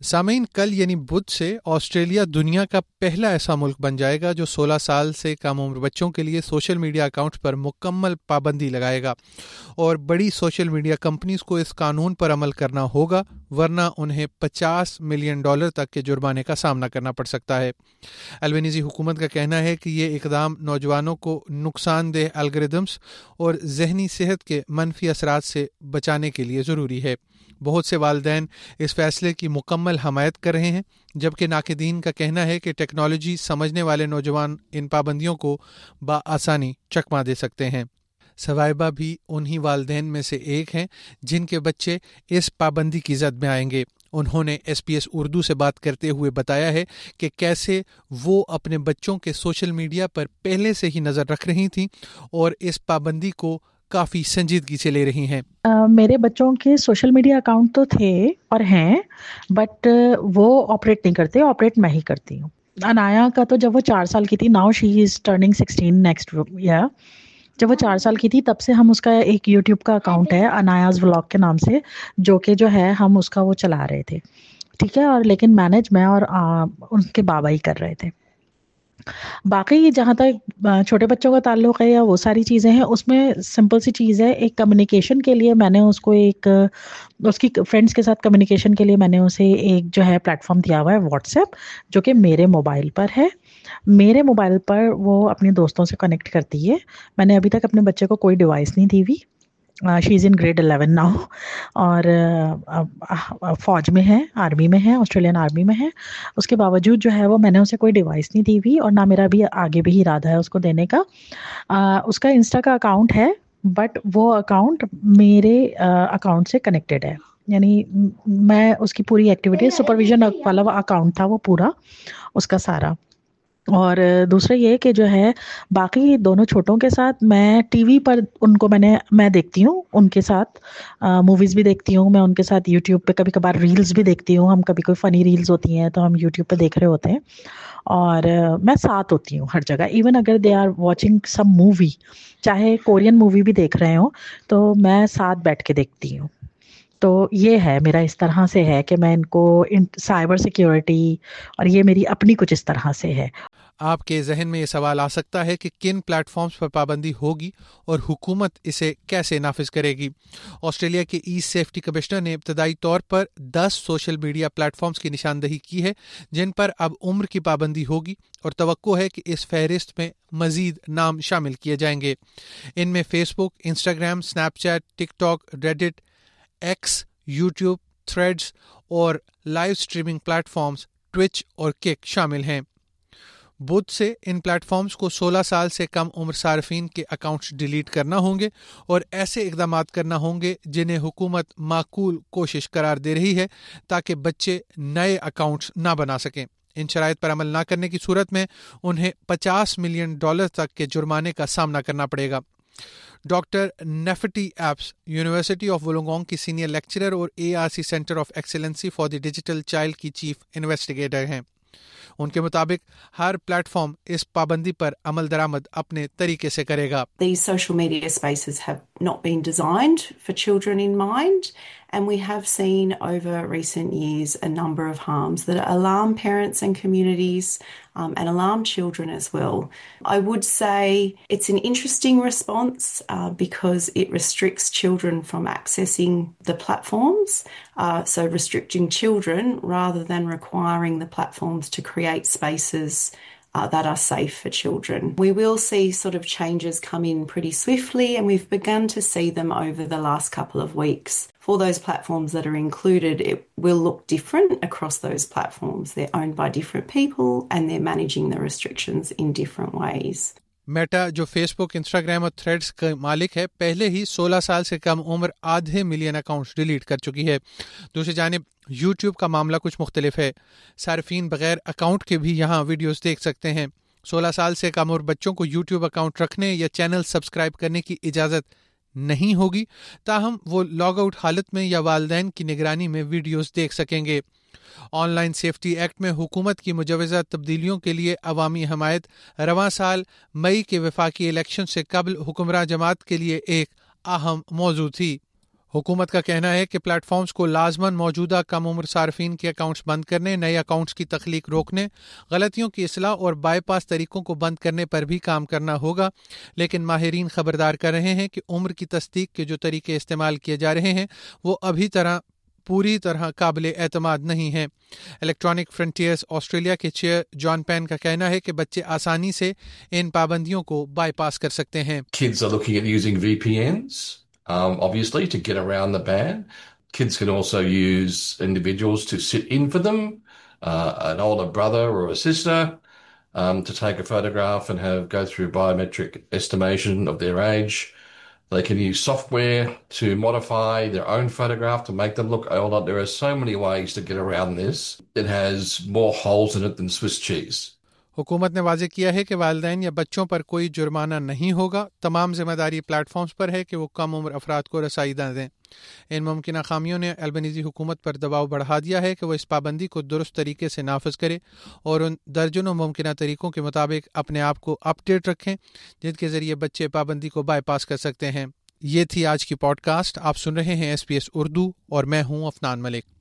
سامعین، کل یعنی بدھ سے آسٹریلیا دنیا کا پہلا ایسا ملک بن جائے گا جو 16 سال سے کم عمر بچوں کے لیے سوشل میڈیا اکاؤنٹ پر مکمل پابندی لگائے گا، اور بڑی سوشل میڈیا کمپنیز کو اس قانون پر عمل کرنا ہوگا، ورنہ انہیں $50 ملین تک کے جرمانے کا سامنا کرنا پڑ سکتا ہے۔ البنیزی حکومت کا کہنا ہے کہ یہ اقدام نوجوانوں کو نقصان دہ الگوریدمز اور ذہنی صحت کے منفی اثرات سے بچانے کے لیے ضروری ہے۔ بہت سے والدین اس فیصلے کی مکمل حمایت کر رہے ہیں، جبکہ ناقدین کا کہنا ہے کہ ٹیکنالوجی سمجھنے والے نوجوان ان پابندیوں کو بآسانی چکما دے سکتے ہیں۔ ثوائبہ بھی انہی والدین میں سے ایک ہیں جن کے بچے اس پابندی کی زد میں آئیں گے۔ انہوں نے SBS اردو سے بات کرتے ہوئے بتایا ہے کہ کیسے وہ اپنے بچوں کے سوشل میڈیا پر پہلے سے ہی نظر رکھ رہی تھیں اور اس پابندی کو کافی سنجیدگی سے لے رہی ہیں۔ میرے بچوں کے سوشل میڈیا اکاؤنٹ تو تھے اور ہیں، بٹ وہ آپریٹ نہیں کرتے، آپریٹ میں ہی کرتی ہوں۔ انایا کا تو جب وہ 4 سال کی تھی، now she is turning 16 next year, جب وہ 4 سال کی تھی تب سے ہم اس کا ایک یوٹیوب کا اکاؤنٹ ہے انایاز ولاگ کے نام سے، جو کہ جو ہے ہم اس کا وہ چلا رہے تھے، ٹھیک ہے، اور لیکن مینج میں اور ان کے بابا ہی کر رہے تھے۔ باقی جہاں تک چھوٹے بچوں کا تعلق ہے یا وہ ساری چیزیں ہیں، اس میں سمپل سی چیز ہے، ایک کمیونیکیشن کے لیے میں نے اس کو ایک اس کی فرینڈس کے ساتھ کمیونیکیشن کے لیے میں نے اسے ایک جو ہے پلیٹ فارم دیا ہوا ہے واٹس ایپ، جو کہ میرے موبائل پر ہے۔ میرے موبائل پر وہ اپنے دوستوں سے کنیکٹ کرتی ہے۔ میں نے ابھی تک اپنے بچے کو کوئی ڈیوائس نہیں دی ہوئی۔ شی از ان گریڈ 11 ناؤ، اور فوج میں ہے، آرمی میں ہے، آسٹریلین آرمی میں ہے۔ اس کے باوجود جو ہے وہ میں نے اسے کوئی ڈیوائس نہیں دی ہوئی، اور نہ میرا بھی آگے بھی ارادہ ہے اس کو دینے کا۔ اس کا انسٹا کا اکاؤنٹ ہے، بٹ وہ اکاؤنٹ میرے اکاؤنٹ سے کنیکٹڈ ہے، یعنی میں اس کی پوری ایکٹیویٹی سپرویژن والا اکاؤنٹ تھا وہ پورا اس کا سارا۔ اور دوسرا یہ کہ جو ہے باقی دونوں چھوٹوں کے ساتھ میں ٹی وی پر ان کو میں دیکھتی ہوں، ان کے ساتھ موویز بھی دیکھتی ہوں، میں ان کے ساتھ یوٹیوب پہ کبھی کبھار ریلز بھی دیکھتی ہوں، ہم کبھی کوئی فنی ریلز ہوتی ہیں تو ہم یوٹیوب پہ دیکھ رہے ہوتے ہیں، اور میں ساتھ ہوتی ہوں ہر جگہ، ایون اگر they are watching some movie, چاہے کورین مووی بھی دیکھ رہے ہوں تو میں ساتھ بیٹھ کے دیکھتی ہوں۔ تو یہ ہے میرا اس طرح سے ہے کہ میں ان کو سائبر سیکیورٹی، اور یہ میری اپنی کچھ اس طرح سے ہے۔ آپ کے ذہن میں یہ سوال آ سکتا ہے کہ کن پلیٹ فارمز پر پابندی ہوگی اور حکومت اسے کیسے نافذ کرے گی؟ آسٹریلیا کے ای سیفٹی کمشنر نے ابتدائی طور پر 10 سوشل میڈیا پلیٹ فارمز کی نشاندہی کی ہے جن پر اب عمر کی پابندی ہوگی، اور توقع ہے کہ اس فہرست میں مزید نام شامل کیے جائیں گے۔ ان میں Facebook, Instagram, Snapchat, TikTok, Reddit, X, YouTube, Threads اور live streaming platforms Twitch اور کک شامل ہیں۔ بدھ سے ان پلیٹ فارمز کو 16 سال سے کم عمر صارفین کے اکاؤنٹس ڈیلیٹ کرنا ہوں گے، اور ایسے اقدامات کرنا ہوں گے جنہیں حکومت معقول کوشش قرار دے رہی ہے تاکہ بچے نئے اکاؤنٹس نہ بنا سکیں۔ ان شرائط پر عمل نہ کرنے کی صورت میں انہیں $50 ملین تک کے جرمانے کا سامنا کرنا پڑے گا۔ Doctor Nifty Epps university of Wollongong کی سینئر لیکچرر اور ARC centre of excellence for the digital child کی چیف انویسٹیگیٹر ہیں۔ ان کے مطابق ہر پلیٹ فارم اس پابندی پر عمل درآمد اپنے طریقے سے کرے گا۔ These social media spaces have not been designed for children in mind, and we have seen over recent years a number of harms that alarm parents and communities, and alarm children as well. I would say it's an interesting response because it restricts children from accessing the platforms, so restricting children rather than requiring the platforms to create spaces that are safe for children. We will see sort of changes come in pretty swiftly, and we've begun to see them over the last couple of weeks. For those platforms that are included, it will look different across those platforms. They're owned by different people and they're managing the restrictions in different ways. Meta, جو Facebook, Instagram اور Threads کا مالک ہے، پہلے ہی 16 سال سے کم عمر ½ ملین اکاؤنٹس ڈیلیٹ کر چکی ہے۔ دوسری جانب یوٹیوب کا معاملہ کچھ مختلف ہے۔ صارفین بغیر اکاؤنٹ کے بھی یہاں ویڈیوز دیکھ سکتے ہیں۔ 16 سال سے کم عمر بچوں کو یوٹیوب اکاؤنٹ رکھنے یا چینل سبسکرائب کرنے کی اجازت نہیں ہوگی، تاہم وہ لاگ آؤٹ حالت میں یا والدین کی نگرانی میں ویڈیوز دیکھ سکیں گے۔ آن لائن سیفٹی ایکٹ میں حکومت کی مجوزہ تبدیلیوں کے لیے عوامی حمایت رواں سال مئی کے وفاقی الیکشن سے قبل حکمراں جماعت کے لیے ایک اہم موضوع تھی۔ حکومت کا کہنا ہے کہ پلیٹ فارمز کو لازماً موجودہ کم عمر صارفین کے اکاؤنٹس بند کرنے، نئے اکاؤنٹس کی تخلیق روکنے، غلطیوں کی اصلاح اور بائی پاس طریقوں کو بند کرنے پر بھی کام کرنا ہوگا، لیکن ماہرین خبردار کر رہے ہیں کہ عمر کی تصدیق کے جو طریقے استعمال کیے جا رہے ہیں وہ ابھی پوری طرح قابل اعتماد نہیں ہیں۔ الیکٹرانک فرنٹیئرز آسٹریلیا کے چیئر جان پین کا کہنا ہے کہ بچے آسانی سے ان پابندیوں کو بائی پاس کر سکتے ہیں۔ Kids are looking at using VPNs, obviously, to get around the ban. Kids can also use individuals to sit in for them, an older brother or a sister, to take a photograph and go through biometric estimation of their age. They can use software to modify their own photograph to make them look older. There are so many ways to get around this. It has more holes in it than Swiss cheese. حکومت نے واضح کیا ہے کہ والدین یا بچوں پر کوئی جرمانہ نہیں ہوگا، تمام ذمہ داری پلیٹ فارمز پر ہے کہ وہ کم عمر افراد کو رسائی نہ دیں۔ ان ممکنہ خامیوں نے البنیزی حکومت پر دباؤ بڑھا دیا ہے کہ وہ اس پابندی کو درست طریقے سے نافذ کرے اور ان درجنوں ممکنہ طریقوں کے مطابق اپنے آپ کو اپ ڈیٹ رکھیں جن کے ذریعے بچے پابندی کو بائی پاس کر سکتے ہیں۔ یہ تھی آج کی پوڈ کاسٹ۔ آپ سن رہے ہیں SBS اردو اور میں ہوں افنان ملک۔